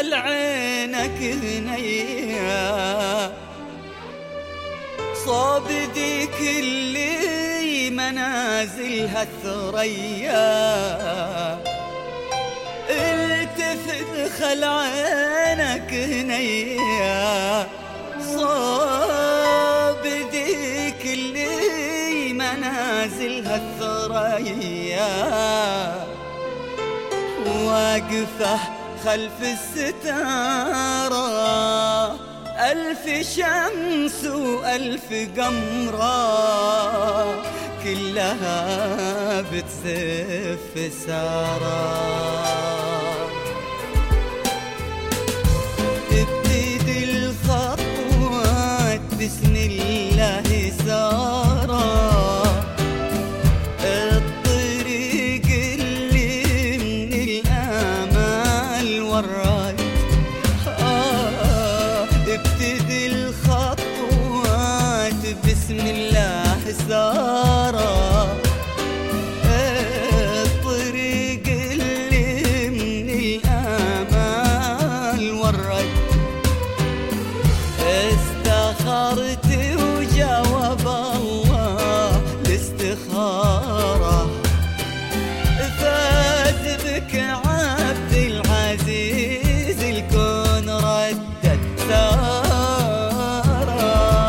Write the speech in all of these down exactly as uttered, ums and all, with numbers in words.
خل عينك هنيا صوب ذيك اللي منازلها الثريا، التفت خل عينك هنيا صوب ذيك اللي منازلها الثريا، واقفة خلف الستارة ألف شمس وألف قمرة كلها بتزف سارة. ابتدي الخطوات بسم الله سارة، الطريق اللي من الآمال وراك. آه ابتدي الخطوات بسم الله سارة، الطريق اللي من الآمال وراك. استخرت وجاوب الله الاستخارة، فاز بك عبد العزيز الكون ردت سارة.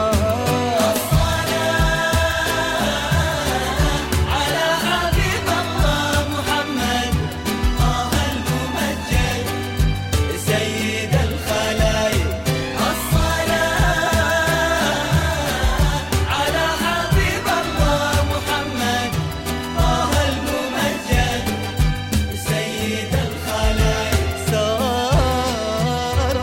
الصلاة على حبيب الله محمد طه الممجد سيد الخلايق. على حبيب الله محمد طه الممجد سيد الخلايق. سارة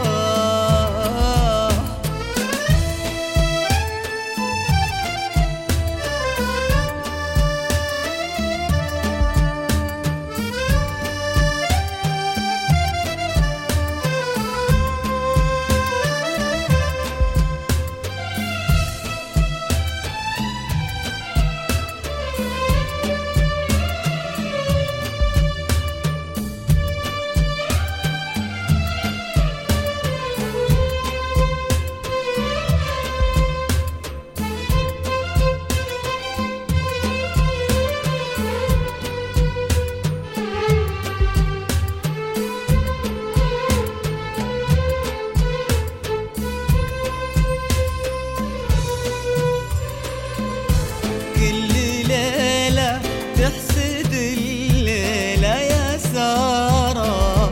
كل ليلة تحسد الليلة يا سارة،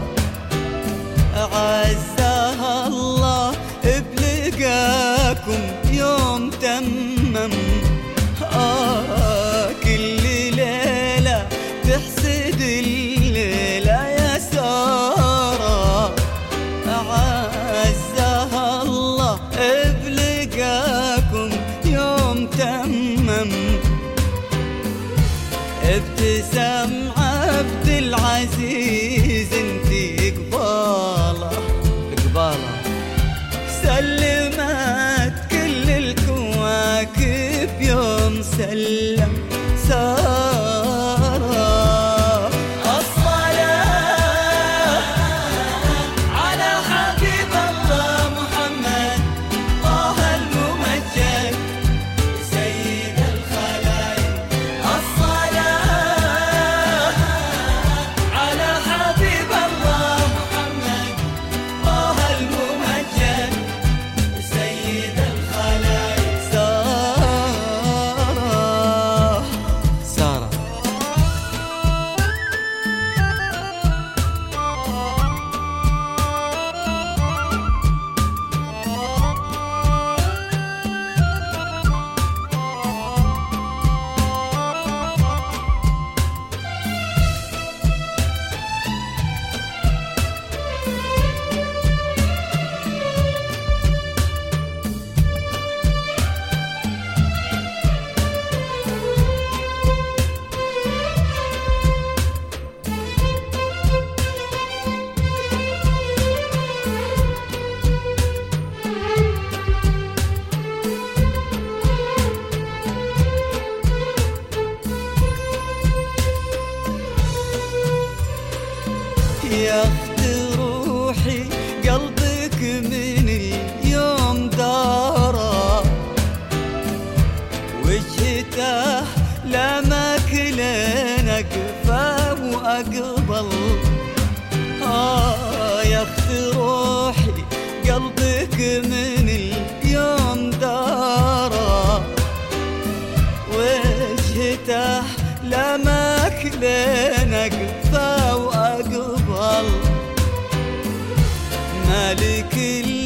عزاها الله بلقاكم يوم تمم. آه كل ليلة تحسد الليلة يا سارة، عزاها الله بلقاكم يوم تمم. ابتسام عبد العزيز انتي قباله قباله، سلمت كل الكواكب يوم سلم سارة. الصلاة على حبيب الله محمد طه الممجد سيد الخلايق. الصلاة على حبيب الله محمد طه الممجد سيد الخلايق. سارة سارة يا اخت روحي من اليوم دارا، وجهته لمك لين اقفى واقبل. آه يا اخت روحي قلبك من اليوم دارا، وجهته لمك لين اقفى واقبل. مالك